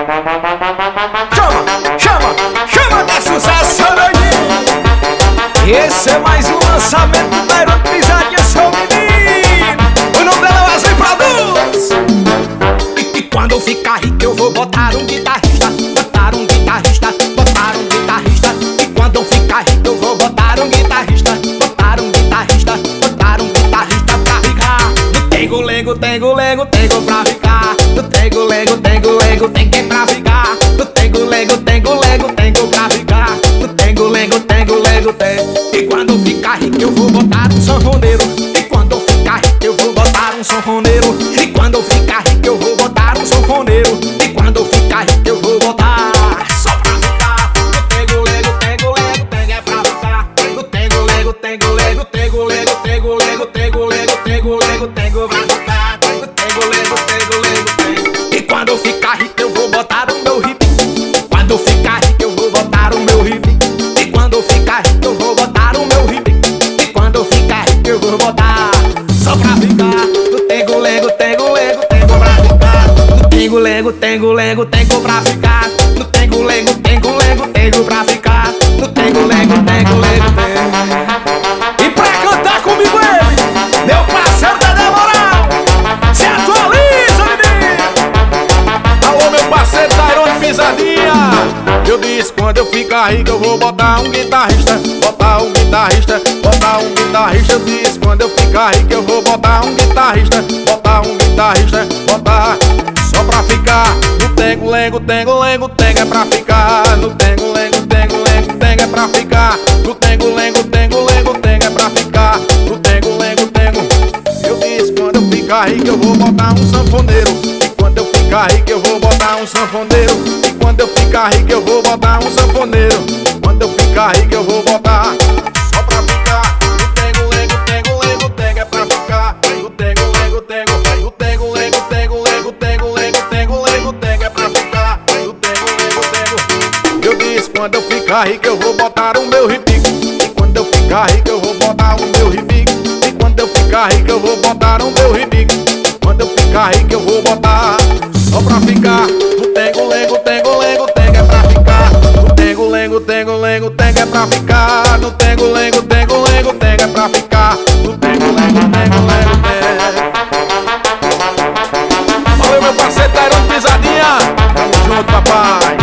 Chama, que sucesso, aí. Esse é mais um lançamento do Tairon Pisadinha, seu menino. O nome dela é Wesley Produz. E quando eu ficar rico eu vou botar um guitarrista, botar um guitarrista, botar um guitarrista. E quando eu ficar rico eu vou botar um guitarrista, botar um guitarrista, botar um guitarrista pra ficar. No tengo-lengo, tengo-lengo, tengo pra ficar. No tengo-lengo, tengo-lengo, tem que pra ficar. No tengo-lengo, tengo-lengo, tengo pra ficar. No tengo-lengo, tengo-lengo, tengo. E quando eu ficar rico eu vou botar um sanfoneiro. E quando eu ficar rico eu vou botar um sanfoneiro. E quando eu ficar rico eu vou botar um sanfoneiro. E quando eu ficar rico eu vou botar só pra ficar. No tengo-lengo, tengo-lengo, tengo é pra ficar. No tengo-lengo, tengo-lengo, tengo-lengo, tengo-lengo, tengo-lengo, tengo-lengo, tengo pra ficar. No tengo-lengo, tengo-lengo, tengo. E quando eu ficar rico eu vou botar o meu hip. Quando eu ficar rico eu vou botar o meu hip. E quando eu ficar rico eu vou botar o meu hip. E quando eu ficar rico eu vou botar só pra ficar. No tengo-lengo, tengo-lengo, tengo pra ficar. No tengo-lengo, tengo-lengo, tengo pra ficar. No tengo-lengo, tengo-lengo, tengo pra ficar. No tengo-lengo, tengo-lengo, tengo. E pra cantar comigo ele, meu parceiro Dedé Moral, se atualiza, menino. Alô, meu parceiro Tairon Pisadinha. Eu disse, quando eu ficar rico eu vou botar um guitarrista, botar um guitarrista, botar um guitarrista. Eu disse, quando eu ficar rico eu vou botar um guitarrista, botar um guitarrista, botar só pra ficar. No tengo-lengo, tengo-lengo, tengo é pra ficar. No tengo-lengo, tengo-lengo, tengo é pra ficar. No tengo-lengo, tengo-lengo, tengo é pra ficar. No tengo-lengo, tengo. Eu disse, quando eu ficar rico eu vou botar um sanfoneiro. E quando eu ficar rico eu vou botar um sanfoneiro. E quando eu ficar rico eu vou botar um sanfoneiro. Quando eu ficar rico eu vou botar só pra ficar. No tengo-lengo, tengo-lengo, tengo é pra ficar. No tengo-lengo, tengo, no tengo-lengo, tengo-lengo, tengo-lengo, tengo-lengo, tengo é pra ficar. No tengo-lengo, tengo. Eu disse, quando eu ficar rico eu vou botar o meu ripico. E quando eu ficar rico eu vou botar o meu ripico. E quando eu ficar rico eu vou botar o meu ripico. Quando eu ficar rico eu vou botar só pra ficar. No tengo-lengo, tengo-lengo, tengo é pra ficar. No tengo-lengo, tengo-lengo, tengo é pra ficar. No tengo-lengo, tengo-lengo, tengo é pra ficar. No tengo-lengo, tengo-lengo, tengo. Valeu, meu parceiro Tairon Pisadinha. Tamo junto, papai.